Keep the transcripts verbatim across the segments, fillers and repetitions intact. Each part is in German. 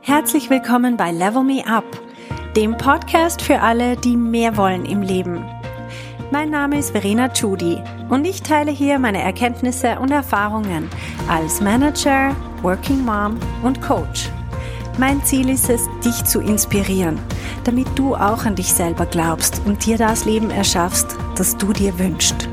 Herzlich willkommen bei Level Me Up, dem Podcast für alle, die mehr wollen im Leben. Mein Name ist Verena Tschudi und ich teile hier meine Erkenntnisse und Erfahrungen als Manager, Working Mom und Coach. Mein Ziel ist es, dich zu inspirieren, damit du auch an dich selber glaubst und dir das Leben erschaffst, das du dir wünschst.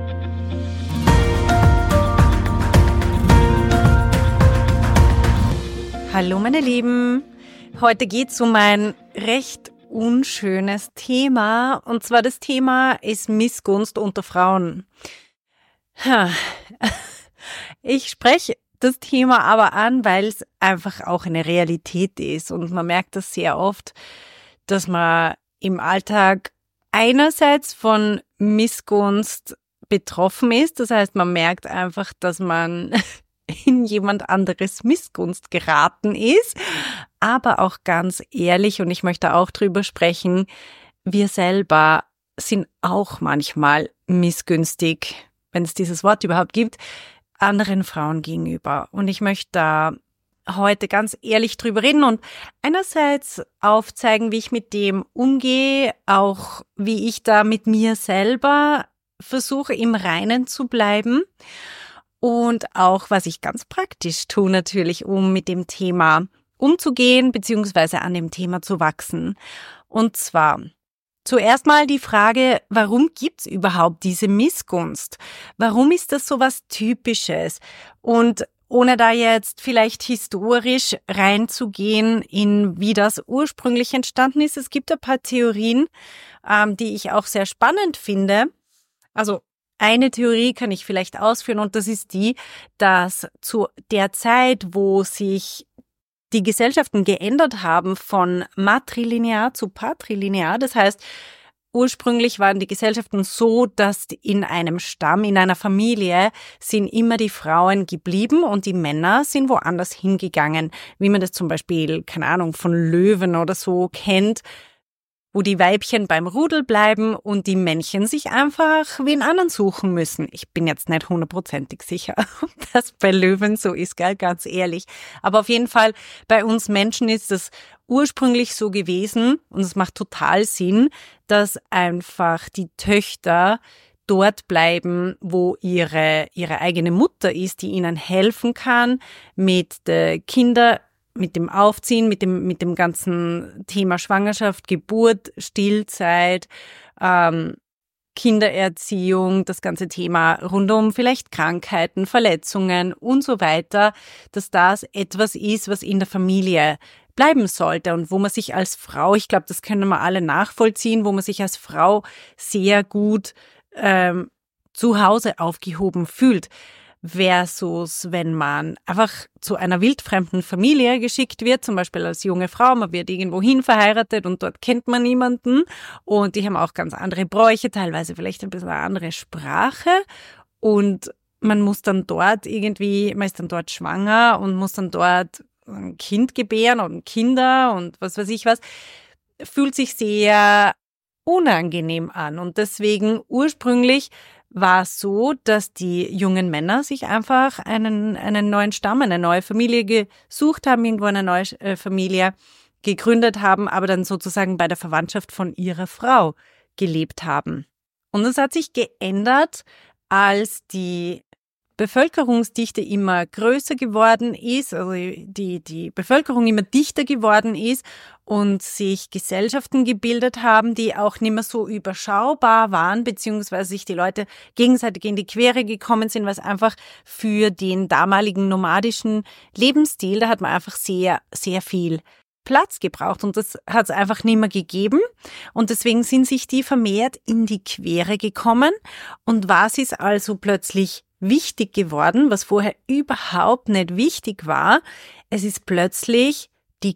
Hallo meine Lieben, heute geht es um ein recht unschönes Thema und zwar das Thema ist Missgunst unter Frauen. Ich spreche das Thema aber an, weil es einfach auch eine Realität ist und man merkt das sehr oft, dass man im Alltag einerseits von Missgunst betroffen ist, das heißt man merkt einfach, dass man in jemand anderes Missgunst geraten ist, aber auch ganz ehrlich, und ich möchte auch drüber sprechen, wir selber sind auch manchmal missgünstig, wenn es dieses Wort überhaupt gibt, anderen Frauen gegenüber. Und ich möchte da heute ganz ehrlich drüber reden und einerseits aufzeigen, wie ich mit dem umgehe, auch wie ich da mit mir selber versuche, im Reinen zu bleiben. Und auch, was ich ganz praktisch tue natürlich, um mit dem Thema umzugehen, beziehungsweise an dem Thema zu wachsen. Und zwar zuerst mal die Frage, warum gibt's überhaupt diese Missgunst? Warum ist das so was Typisches? Und ohne da jetzt vielleicht historisch reinzugehen, in wie das ursprünglich entstanden ist, es gibt ein paar Theorien, ähm, die ich auch sehr spannend finde. Also eine Theorie kann ich vielleicht ausführen und das ist die, dass zu der Zeit, wo sich die Gesellschaften geändert haben von matrilinear zu patrilinear, das heißt, ursprünglich waren die Gesellschaften so, dass in einem Stamm, in einer Familie sind immer die Frauen geblieben und die Männer sind woanders hingegangen, wie man das zum Beispiel, keine Ahnung, von Löwen oder so kennt, wo die Weibchen beim Rudel bleiben und die Männchen sich einfach wen anderen suchen müssen. Ich bin jetzt nicht hundertprozentig sicher, ob das bei Löwen so ist, gell, ganz ehrlich. Aber auf jeden Fall, bei uns Menschen ist es ursprünglich so gewesen und es macht total Sinn, dass einfach die Töchter dort bleiben, wo ihre, ihre eigene Mutter ist, die ihnen helfen kann mit den Kindern, mit dem Aufziehen, mit dem mit dem ganzen Thema Schwangerschaft, Geburt, Stillzeit, ähm, Kindererziehung, das ganze Thema rund um vielleicht Krankheiten, Verletzungen und so weiter, dass das etwas ist, was in der Familie bleiben sollte und wo man sich als Frau, ich glaube, das können wir alle nachvollziehen, wo man sich als Frau sehr gut ähm, zu Hause aufgehoben fühlt. Versus, wenn man einfach zu einer wildfremden Familie geschickt wird, zum Beispiel als junge Frau, man wird irgendwo hin verheiratet und dort kennt man niemanden und die haben auch ganz andere Bräuche, teilweise vielleicht ein bisschen eine andere Sprache und man muss dann dort irgendwie, man ist dann dort schwanger und muss dann dort ein Kind gebären und Kinder und was weiß ich was, fühlt sich sehr unangenehm an und deswegen ursprünglich war es so, dass die jungen Männer sich einfach einen, einen neuen Stamm, eine neue Familie gesucht haben, irgendwo eine neue äh, Familie gegründet haben, aber dann sozusagen bei der Verwandtschaft von ihrer Frau gelebt haben. Und es hat sich geändert, als die Bevölkerungsdichte immer größer geworden ist, also die, die Bevölkerung immer dichter geworden ist und sich Gesellschaften gebildet haben, die auch nicht mehr so überschaubar waren, beziehungsweise sich die Leute gegenseitig in die Quere gekommen sind, was einfach für den damaligen nomadischen Lebensstil, da hat man einfach sehr, sehr viel Platz gebraucht und das hat es einfach nicht mehr gegeben und deswegen sind sich die vermehrt in die Quere gekommen und was ist also plötzlich wichtig geworden, was vorher überhaupt nicht wichtig war. Es ist plötzlich die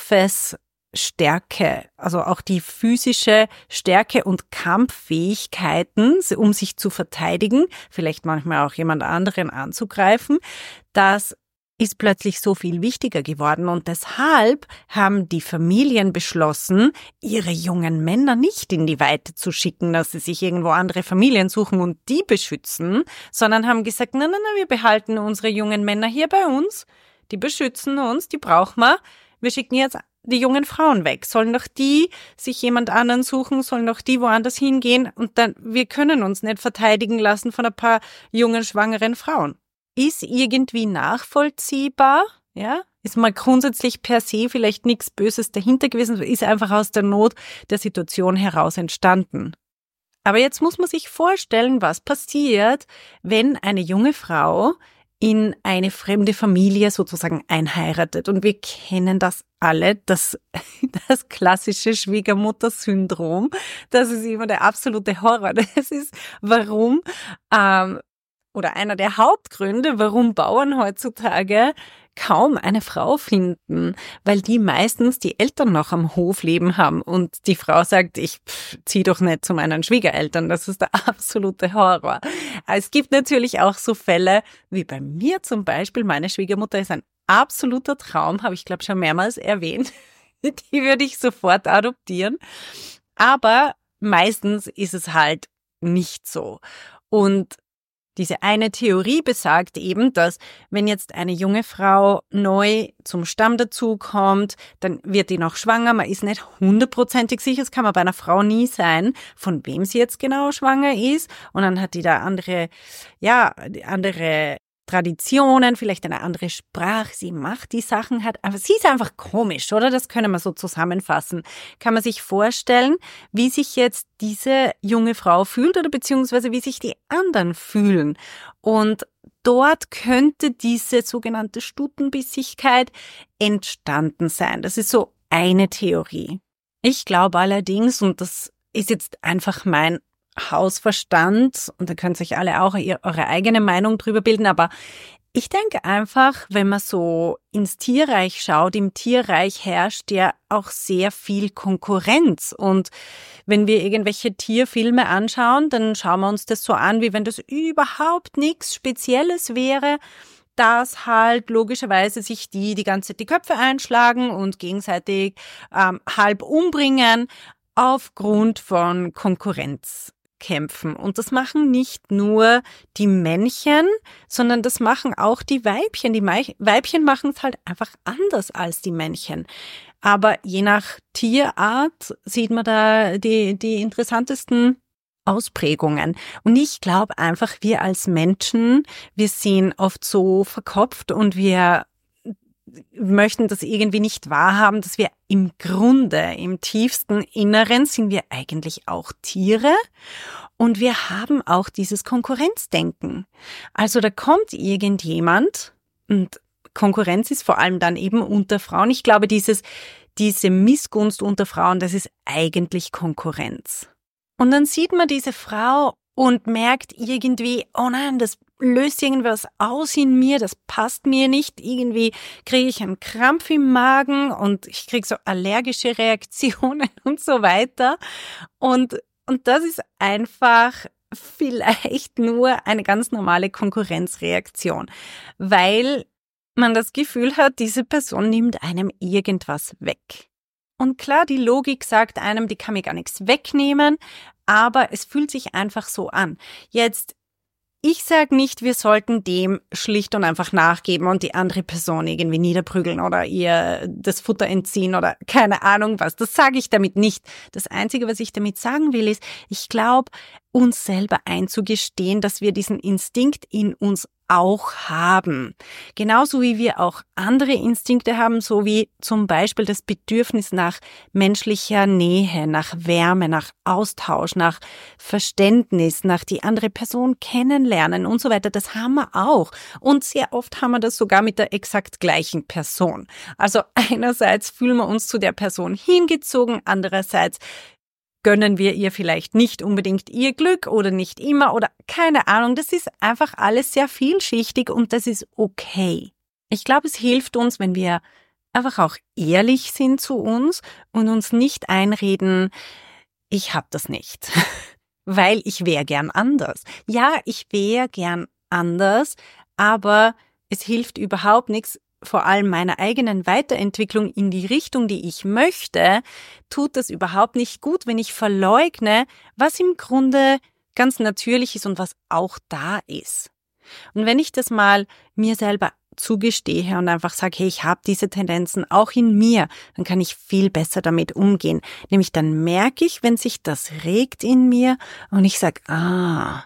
Kampfesstärke, also auch die physische Stärke und Kampffähigkeiten, um sich zu verteidigen, vielleicht manchmal auch jemand anderen anzugreifen, das ist plötzlich so viel wichtiger geworden und deshalb haben die Familien beschlossen, ihre jungen Männer nicht in die Weite zu schicken, dass sie sich irgendwo andere Familien suchen und die beschützen, sondern haben gesagt, nein, nein, nein, wir behalten unsere jungen Männer hier bei uns, die beschützen uns, die brauchen wir, wir schicken jetzt die jungen Frauen weg. Sollen doch die sich jemand anderen suchen, sollen doch die woanders hingehen und dann, wir können uns nicht verteidigen lassen von ein paar jungen, schwangeren Frauen. Ist irgendwie nachvollziehbar, ja? Ist mal grundsätzlich per se vielleicht nichts Böses dahinter gewesen, ist einfach aus der Not der Situation heraus entstanden. Aber jetzt muss man sich vorstellen, was passiert, wenn eine junge Frau in eine fremde Familie sozusagen einheiratet. Und wir kennen das alle, das, das klassische Schwiegermutter-Syndrom. Das ist immer der absolute Horror. Das ist, warum, ähm, oder einer der Hauptgründe, warum Bauern heutzutage kaum eine Frau finden, weil die meistens die Eltern noch am Hof leben haben und die Frau sagt, ich pff, zieh doch nicht zu meinen Schwiegereltern, das ist der absolute Horror. Es gibt natürlich auch so Fälle, wie bei mir zum Beispiel, meine Schwiegermutter ist ein absoluter Traum, habe ich glaube schon mehrmals erwähnt, die würde ich sofort adoptieren, aber meistens ist es halt nicht so. Und diese eine Theorie besagt eben, dass wenn jetzt eine junge Frau neu zum Stamm dazukommt, dann wird die noch schwanger. Man ist nicht hundertprozentig sicher, das kann man bei einer Frau nie sein, von wem sie jetzt genau schwanger ist. Und dann hat die da andere, ja, andere Traditionen, vielleicht eine andere Sprache. Sie macht die Sachen halt einfach, sie ist einfach komisch, oder? Das können wir so zusammenfassen. Kann man sich vorstellen, wie sich jetzt diese junge Frau fühlt oder beziehungsweise wie sich die anderen fühlen. Und dort könnte diese sogenannte Stutenbissigkeit entstanden sein. Das ist so eine Theorie. Ich glaube allerdings, und das ist jetzt einfach mein Hausverstand, und da könnt ihr euch alle auch eure eigene Meinung drüber bilden, aber ich denke einfach, wenn man so ins Tierreich schaut, im Tierreich herrscht ja auch sehr viel Konkurrenz, und wenn wir irgendwelche Tierfilme anschauen, dann schauen wir uns das so an, wie wenn das überhaupt nichts Spezielles wäre, dass halt logischerweise sich die die ganze Zeit die Köpfe einschlagen und gegenseitig ähm, halb umbringen aufgrund von Konkurrenz. Kämpfen. Und das machen nicht nur die Männchen, sondern das machen auch die Weibchen. Die Weibchen machen es halt einfach anders als die Männchen. Aber je nach Tierart sieht man da die, die interessantesten Ausprägungen. Und ich glaube einfach, wir als Menschen, wir sind oft so verkopft und wir möchten das irgendwie nicht wahrhaben, dass wir im Grunde, im tiefsten Inneren sind wir eigentlich auch Tiere und wir haben auch dieses Konkurrenzdenken. Also da kommt irgendjemand, und Konkurrenz ist vor allem dann eben unter Frauen. Ich glaube, dieses, diese Missgunst unter Frauen, das ist eigentlich Konkurrenz. Und dann sieht man diese Frau und merkt irgendwie, oh nein, das löst irgendwas aus in mir, das passt mir nicht. Irgendwie kriege ich einen Krampf im Magen und ich kriege so allergische Reaktionen und so weiter. Und, und das ist einfach vielleicht nur eine ganz normale Konkurrenzreaktion, weil man das Gefühl hat, diese Person nimmt einem irgendwas weg. Und klar, die Logik sagt einem, die kann mir gar nichts wegnehmen, aber es fühlt sich einfach so an. Jetzt, ich sage nicht, wir sollten dem schlicht und einfach nachgeben und die andere Person irgendwie niederprügeln oder ihr das Futter entziehen oder keine Ahnung was. Das sage ich damit nicht. Das Einzige, was ich damit sagen will, ist, ich glaube, uns selber einzugestehen, dass wir diesen Instinkt in uns auch haben. Genauso wie wir auch andere Instinkte haben, so wie zum Beispiel das Bedürfnis nach menschlicher Nähe, nach Wärme, nach Austausch, nach Verständnis, nach die andere Person kennenlernen und so weiter. Das haben wir auch. Und sehr oft haben wir das sogar mit der exakt gleichen Person. Also einerseits fühlen wir uns zu der Person hingezogen, andererseits gönnen wir ihr vielleicht nicht unbedingt ihr Glück oder nicht immer oder keine Ahnung. Das ist einfach alles sehr vielschichtig und das ist okay. Ich glaube, es hilft uns, wenn wir einfach auch ehrlich sind zu uns und uns nicht einreden, ich hab das nicht, weil ich wäre gern anders. Ja, ich wäre gern anders, aber es hilft überhaupt nichts. Vor allem meiner eigenen Weiterentwicklung in die Richtung, die ich möchte, tut das überhaupt nicht gut, wenn ich verleugne, was im Grunde ganz natürlich ist und was auch da ist. Und wenn ich das mal mir selber zugestehe und einfach sage, hey, ich habe diese Tendenzen auch in mir, dann kann ich viel besser damit umgehen. Nämlich dann merke ich, wenn sich das regt in mir und ich sage, ah,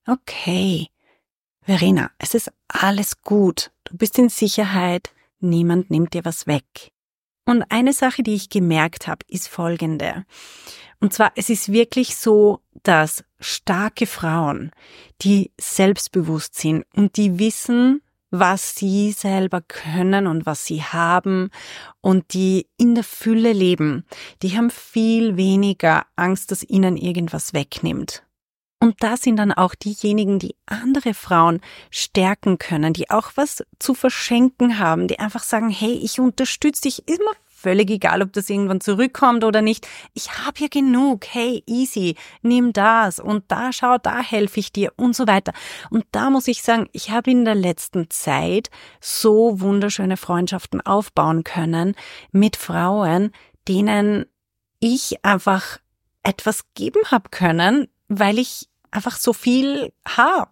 okay, Verena, es ist alles gut, du bist in Sicherheit, niemand nimmt dir was weg. Und eine Sache, die ich gemerkt habe, ist folgende. Und zwar, es ist wirklich so, dass starke Frauen, die selbstbewusst sind und die wissen, was sie selber können und was sie haben und die in der Fülle leben, die haben viel weniger Angst, dass ihnen irgendwas wegnimmt. Und da sind dann auch diejenigen, die andere Frauen stärken können, die auch was zu verschenken haben, die einfach sagen, hey, ich unterstütze dich, ist mir völlig egal, ob das irgendwann zurückkommt oder nicht. Ich habe ja genug, hey, easy, nimm das und da, schau, da helfe ich dir und so weiter. Und da muss ich sagen, ich habe in der letzten Zeit so wunderschöne Freundschaften aufbauen können mit Frauen, denen ich einfach etwas geben habe können, weil ich einfach so viel habe,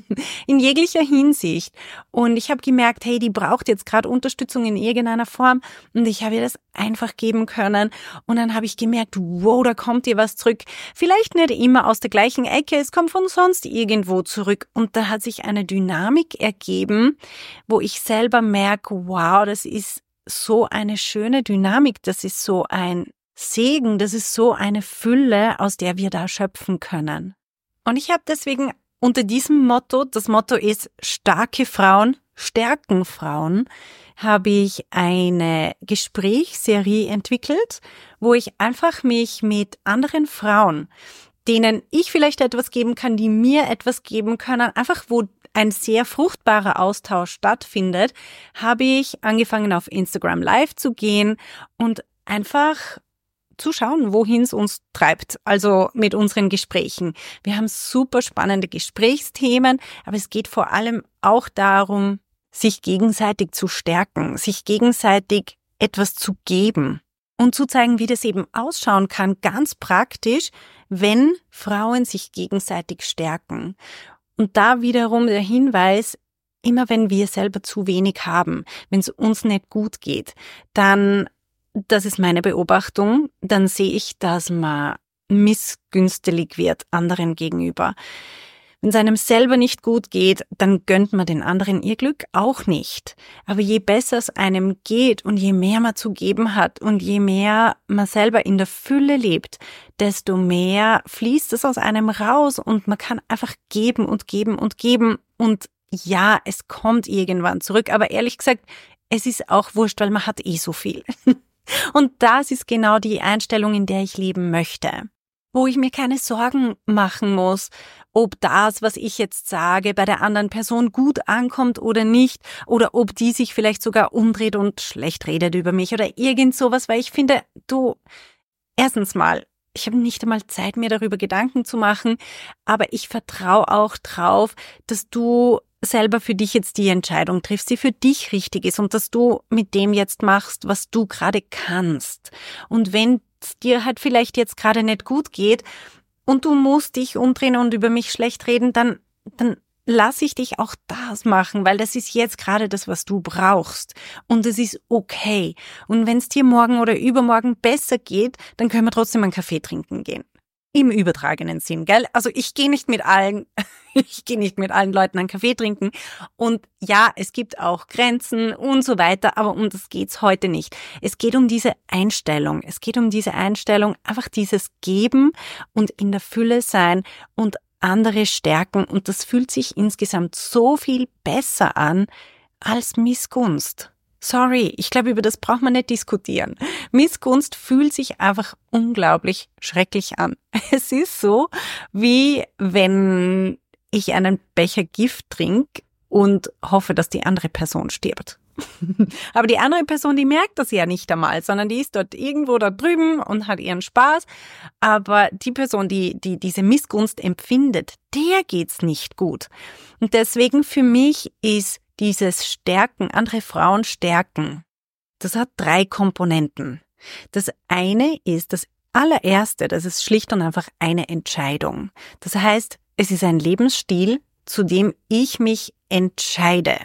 in jeglicher Hinsicht. Und ich habe gemerkt, hey, die braucht jetzt gerade Unterstützung in irgendeiner Form und ich habe ihr das einfach geben können. Und dann habe ich gemerkt, wow, da kommt ihr was zurück. Vielleicht nicht immer aus der gleichen Ecke, es kommt von sonst irgendwo zurück. Und da hat sich eine Dynamik ergeben, wo ich selber merke, wow, das ist so eine schöne Dynamik, das ist so ein Segen, das ist so eine Fülle, aus der wir da schöpfen können. Und ich habe deswegen unter diesem Motto, das Motto ist starke Frauen, stärken Frauen, habe ich eine Gesprächsserie entwickelt, wo ich einfach mich mit anderen Frauen, denen ich vielleicht etwas geben kann, die mir etwas geben können, einfach wo ein sehr fruchtbarer Austausch stattfindet, habe ich angefangen auf Instagram Live zu gehen und einfach zu schauen, wohin es uns treibt, also mit unseren Gesprächen. Wir haben super spannende Gesprächsthemen, aber es geht vor allem auch darum, sich gegenseitig zu stärken, sich gegenseitig etwas zu geben und zu zeigen, wie das eben ausschauen kann, ganz praktisch, wenn Frauen sich gegenseitig stärken. Und da wiederum der Hinweis, immer wenn wir selber zu wenig haben, wenn es uns nicht gut geht, dann das ist meine Beobachtung, dann sehe ich, dass man missgünstig wird anderen gegenüber. Wenn es einem selber nicht gut geht, dann gönnt man den anderen ihr Glück auch nicht. Aber je besser es einem geht und je mehr man zu geben hat und je mehr man selber in der Fülle lebt, desto mehr fließt es aus einem raus und man kann einfach geben und geben und geben. Und ja, es kommt irgendwann zurück, aber ehrlich gesagt, es ist auch wurscht, weil man hat eh so viel. Und das ist genau die Einstellung, in der ich leben möchte. Wo ich mir keine Sorgen machen muss, ob das, was ich jetzt sage, bei der anderen Person gut ankommt oder nicht, oder ob die sich vielleicht sogar umdreht und schlecht redet über mich oder irgend sowas, weil ich finde, du, erstens mal, ich habe nicht einmal Zeit, mir darüber Gedanken zu machen, aber ich vertraue auch drauf, dass du selber für dich jetzt die Entscheidung triffst, die für dich richtig ist und dass du mit dem jetzt machst, was du gerade kannst. Und wenn es dir halt vielleicht jetzt gerade nicht gut geht und du musst dich umdrehen und über mich schlecht reden, dann, dann lass ich dich auch das machen, weil das ist jetzt gerade das, was du brauchst. Und es ist okay. Und wenn es dir morgen oder übermorgen besser geht, dann können wir trotzdem einen Kaffee trinken gehen. Im übertragenen Sinn, gell? Also ich gehe nicht mit allen, ich gehe nicht mit allen Leuten einen Kaffee trinken. Und ja, es gibt auch Grenzen und so weiter, aber um das geht's heute nicht. Es geht um diese Einstellung. Es geht um diese Einstellung, einfach dieses Geben und in der Fülle sein und andere stärken. Und das fühlt sich insgesamt so viel besser an als Missgunst. Sorry, ich glaube, über das braucht man nicht diskutieren. Missgunst fühlt sich einfach unglaublich schrecklich an. Es ist so, wie wenn ich einen Becher Gift trinke und hoffe, dass die andere Person stirbt. Aber die andere Person, die merkt das ja nicht einmal, sondern die ist dort irgendwo da drüben und hat ihren Spaß. Aber die Person, die, die diese Missgunst empfindet, der geht's nicht gut. Und deswegen für mich ist dieses Stärken, andere Frauen stärken, das hat drei Komponenten. Das eine ist das allererste, das ist schlicht und einfach eine Entscheidung. Das heißt, es ist ein Lebensstil, zu dem ich mich entscheide.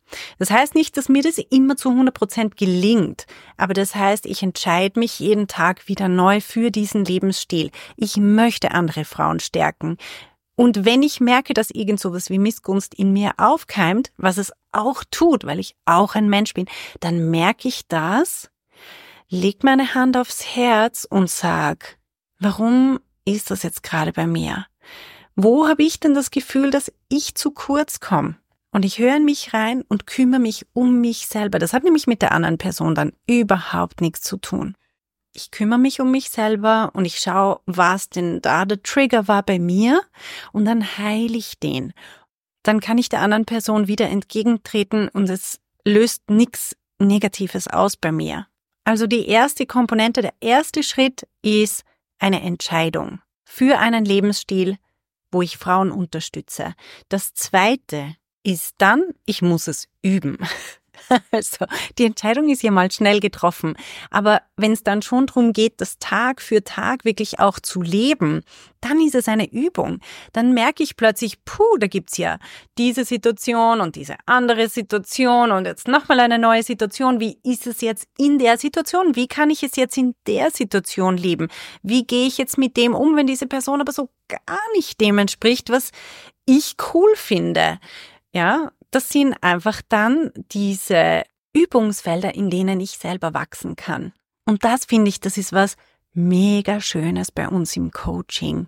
Das heißt nicht, dass mir das immer zu hundert Prozent gelingt, aber das heißt, ich entscheide mich jeden Tag wieder neu für diesen Lebensstil. Ich möchte andere Frauen stärken. Und wenn ich merke, dass irgend sowas wie Missgunst in mir aufkeimt, was es auch tut, weil ich auch ein Mensch bin, dann merke ich das, leg meine Hand aufs Herz und sag, warum ist das jetzt gerade bei mir? Wo habe ich denn das Gefühl, dass ich zu kurz komme? Und ich höre in mich rein und kümmere mich um mich selber. Das hat nämlich mit der anderen Person dann überhaupt nichts zu tun. Ich kümmere mich um mich selber und ich schaue, was denn da der Trigger war bei mir und dann heile ich den. Dann kann ich der anderen Person wieder entgegentreten und es löst nichts Negatives aus bei mir. Also die erste Komponente, der erste Schritt ist eine Entscheidung für einen Lebensstil, wo ich Frauen unterstütze. Das zweite ist dann, ich muss es üben. Also die Entscheidung ist ja mal schnell getroffen, aber wenn es dann schon darum geht, das Tag für Tag wirklich auch zu leben, dann ist es eine Übung. Dann merke ich plötzlich, puh, da gibt's ja diese Situation und diese andere Situation und jetzt nochmal eine neue Situation. Wie ist es jetzt in der Situation? Wie kann ich es jetzt in der Situation leben? Wie gehe ich jetzt mit dem um, wenn diese Person aber so gar nicht dem entspricht, was ich cool finde? Ja, das sind einfach dann diese Übungsfelder, in denen ich selber wachsen kann. Und das finde ich, das ist was mega Schönes bei uns im Coaching.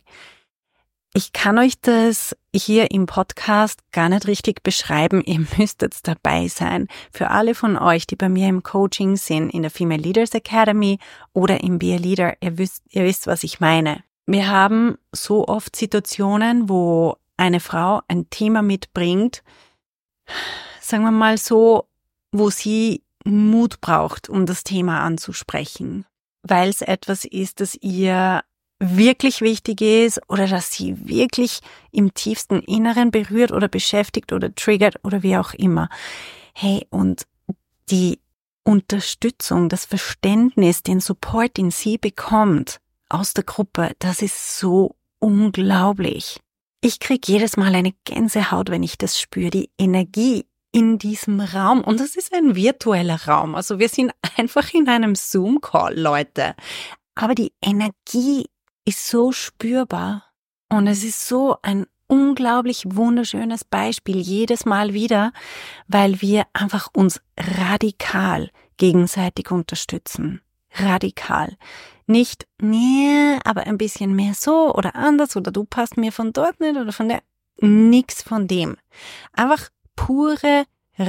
Ich kann euch das hier im Podcast gar nicht richtig beschreiben. Ihr müsst jetzt dabei sein. Für alle von euch, die bei mir im Coaching sind, in der Female Leaders Academy oder im Be a Leader, ihr wisst, ihr wisst, was ich meine. Wir haben so oft Situationen, wo eine Frau ein Thema mitbringt, sagen wir mal so, wo sie Mut braucht, um das Thema anzusprechen, weil es etwas ist, das ihr wirklich wichtig ist oder das sie wirklich im tiefsten Inneren berührt oder beschäftigt oder triggert oder wie auch immer. Hey, und die Unterstützung, das Verständnis, den Support, den sie bekommt aus der Gruppe, das ist so unglaublich. Ich kriege jedes Mal eine Gänsehaut, wenn ich das spüre, die Energie in diesem Raum. Und das ist ein virtueller Raum. Also wir sind einfach in einem Zoom-Call, Leute. Aber die Energie ist so spürbar. Und es ist so ein unglaublich wunderschönes Beispiel jedes Mal wieder, weil wir einfach uns radikal gegenseitig unterstützen. Radikal. Nicht, nee, aber ein bisschen mehr so oder anders oder du passt mir von dort nicht oder von der. Nix von dem. Einfach pure,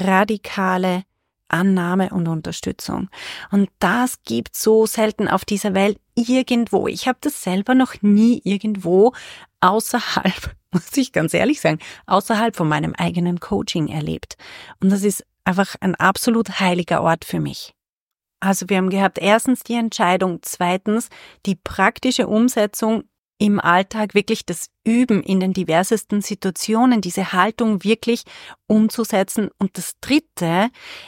radikale Annahme und Unterstützung. Und das gibt so selten auf dieser Welt irgendwo. Ich habe das selber noch nie irgendwo außerhalb, muss ich ganz ehrlich sagen, außerhalb von meinem eigenen Coaching erlebt. Und das ist einfach ein absolut heiliger Ort für mich. Also wir haben gehabt, erstens die Entscheidung, zweitens die praktische Umsetzung im Alltag, wirklich das Üben in den diversesten Situationen, diese Haltung wirklich umzusetzen. Und das dritte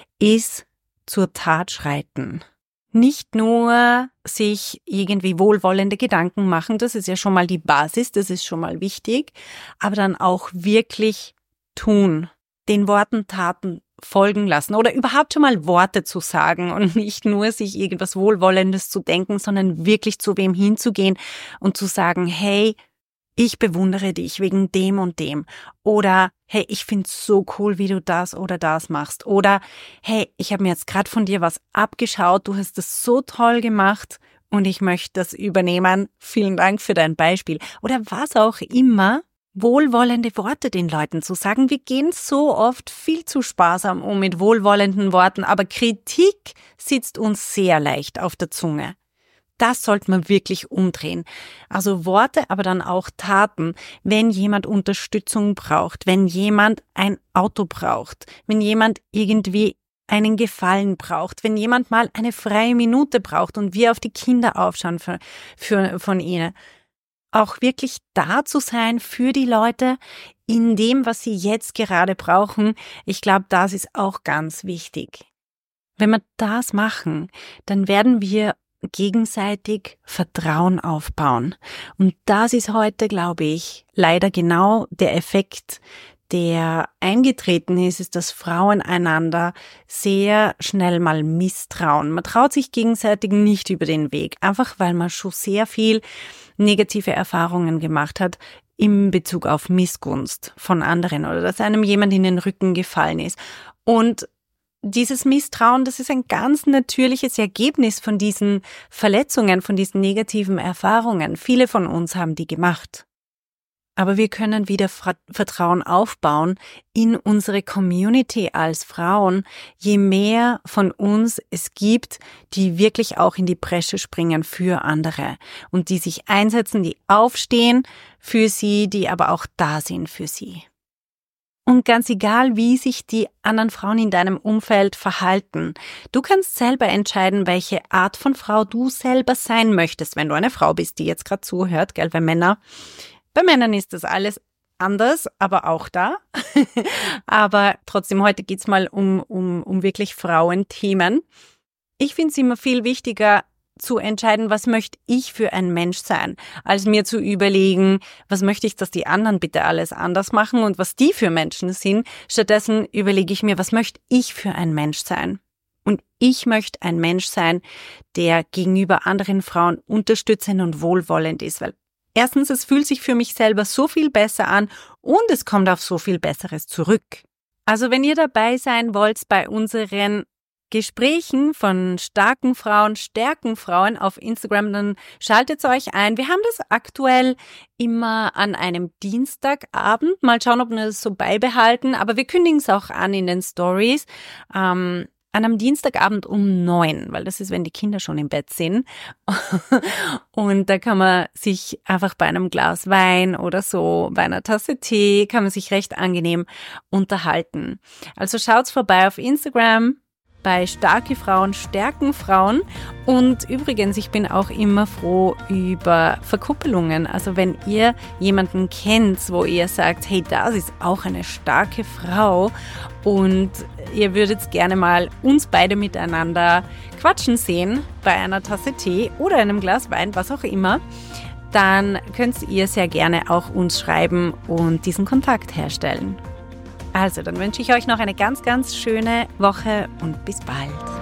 ist zur Tat schreiten. Nicht nur sich irgendwie wohlwollende Gedanken machen, das ist ja schon mal die Basis, das ist schon mal wichtig, aber dann auch wirklich tun, den Worten Taten folgen lassen oder überhaupt schon mal Worte zu sagen und nicht nur sich irgendwas Wohlwollendes zu denken, sondern wirklich zu wem hinzugehen und zu sagen, hey, ich bewundere dich wegen dem und dem oder hey, ich find's so cool, wie du das oder das machst oder hey, ich habe mir jetzt gerade von dir was abgeschaut, du hast das so toll gemacht und ich möchte das übernehmen, vielen Dank für dein Beispiel oder was auch immer. Wohlwollende Worte den Leuten zu sagen. Wir gehen so oft viel zu sparsam um mit wohlwollenden Worten, aber Kritik sitzt uns sehr leicht auf der Zunge. Das sollte man wirklich umdrehen. Also Worte, aber dann auch Taten. Wenn jemand Unterstützung braucht, wenn jemand ein Auto braucht, wenn jemand irgendwie einen Gefallen braucht, wenn jemand mal eine freie Minute braucht und wir auf die Kinder aufschauen für, für, von ihnen. Auch wirklich da zu sein für die Leute in dem, was sie jetzt gerade brauchen. Ich glaube, das ist auch ganz wichtig. Wenn wir das machen, dann werden wir gegenseitig Vertrauen aufbauen. Und das ist heute, glaube ich, leider genau der Effekt, der eingetreten ist, ist, dass Frauen einander sehr schnell mal misstrauen. Man traut sich gegenseitig nicht über den Weg, einfach weil man schon sehr viel negative Erfahrungen gemacht hat in Bezug auf Missgunst von anderen oder dass einem jemand in den Rücken gefallen ist. Und dieses Misstrauen, das ist ein ganz natürliches Ergebnis von diesen Verletzungen, von diesen negativen Erfahrungen. Viele von uns haben die gemacht. Aber wir können wieder Vertrauen aufbauen in unsere Community als Frauen, je mehr von uns es gibt, die wirklich auch in die Bresche springen für andere und die sich einsetzen, die aufstehen für sie, die aber auch da sind für sie. Und ganz egal, wie sich die anderen Frauen in deinem Umfeld verhalten, du kannst selber entscheiden, welche Art von Frau du selber sein möchtest, wenn du eine Frau bist, die jetzt gerade zuhört, gell, weil Männer Bei Männern ist das alles anders, aber auch da. Aber trotzdem, heute geht's mal um, um, um wirklich Frauenthemen. Ich finde es immer viel wichtiger zu entscheiden, was möchte ich für ein Mensch sein, als mir zu überlegen, was möchte ich, dass die anderen bitte alles anders machen und was die für Menschen sind. Stattdessen überlege ich mir, was möchte ich für ein Mensch sein. Und ich möchte ein Mensch sein, der gegenüber anderen Frauen unterstützend und wohlwollend ist, weil erstens, es fühlt sich für mich selber so viel besser an und es kommt auf so viel Besseres zurück. Also wenn ihr dabei sein wollt bei unseren Gesprächen von starken Frauen, stärken Frauen auf Instagram, dann schaltet euch ein. Wir haben das aktuell immer an einem Dienstagabend. Mal schauen, ob wir das so beibehalten. Aber wir kündigen es auch an in den Stories. Ähm, an einem Dienstagabend um neun, weil das ist, wenn die Kinder schon im Bett sind. Und da kann man sich einfach bei einem Glas Wein oder so, bei einer Tasse Tee, kann man sich recht angenehm unterhalten. Also schaut's vorbei auf Instagram bei Starke Frauen, Stärken Frauen. Und übrigens, ich bin auch immer froh über Verkuppelungen. Also wenn ihr jemanden kennt, wo ihr sagt, hey, das ist auch eine starke Frau und ihr würdet gerne mal uns beide miteinander quatschen sehen bei einer Tasse Tee oder einem Glas Wein, was auch immer, dann könnt ihr sehr gerne auch uns schreiben und diesen Kontakt herstellen. Also, dann wünsche ich euch noch eine ganz, ganz schöne Woche und bis bald.